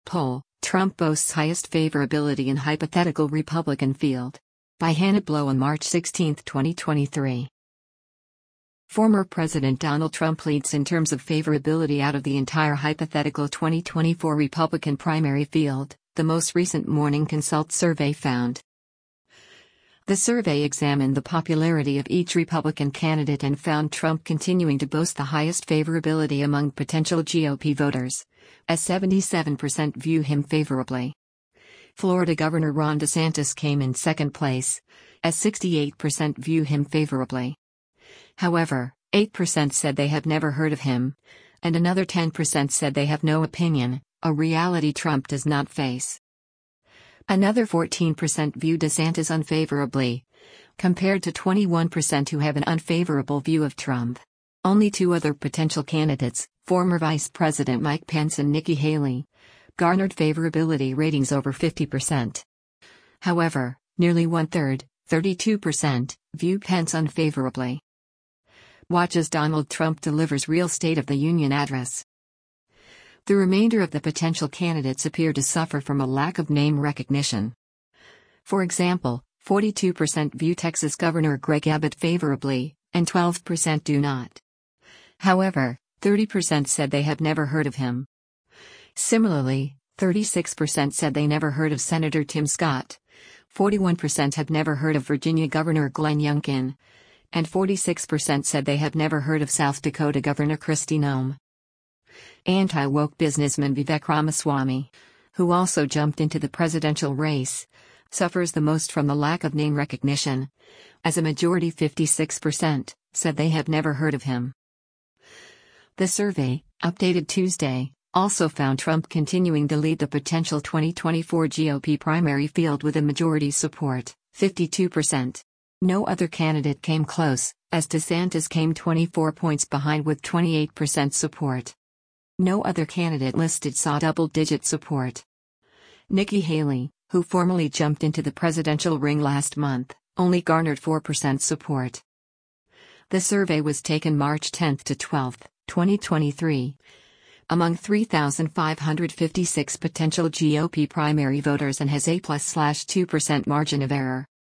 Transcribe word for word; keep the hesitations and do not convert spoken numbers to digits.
poll, Trump boasts highest favorability in hypothetical Republican field. By Hannah Blow on March sixteenth, twenty twenty-three. Former President Donald Trump leads in terms of favorability out of the entire hypothetical twenty twenty-four Republican primary field, the most recent Morning Consult survey found. The survey examined the popularity of each Republican candidate and found Trump continuing to boast the highest favorability among potential G O P voters, as seventy-seven percent view him favorably. Florida Governor Ron DeSantis came in second place, as sixty-eight percent view him favorably. However, eight percent said they have never heard of him, and another ten percent said they have no opinion, a reality Trump does not face. Another fourteen percent view DeSantis unfavorably, compared to twenty-one percent who have an unfavorable view of Trump. Only two other potential candidates, former Vice President Mike Pence and Nikki Haley, garnered favorability ratings over fifty percent. However, nearly one-third, thirty-two percent, view Pence unfavorably. Watch as Donald Trump delivers real State of the Union address. The remainder of the potential candidates appear to suffer from a lack of name recognition. For example, forty-two percent view Texas Governor Greg Abbott favorably, and twelve percent do not. However, thirty percent said they have never heard of him. Similarly, thirty-six percent said they never heard of Senator Tim Scott, forty-one percent have never heard of Virginia Governor Glenn Youngkin, and forty-six percent said they have never heard of South Dakota Governor Kristi Noem. Anti-woke businessman Vivek Ramaswamy, who also jumped into the presidential race, suffers the most from the lack of name recognition, as a majority fifty-six percent said they have never heard of him. The survey, updated Tuesday, also found Trump continuing to lead the potential twenty twenty-four G O P primary field with a majority support, fifty-two percent. No other candidate came close, as DeSantis came twenty-four points behind with twenty-eight percent support. No other candidate listed saw double-digit support. Nikki Haley, who formally jumped into the presidential ring last month, only garnered four percent support. The survey was taken March tenth to twelfth, twenty twenty-three. Among three thousand five hundred fifty-six potential G O P primary voters and has a plus two percent margin of error.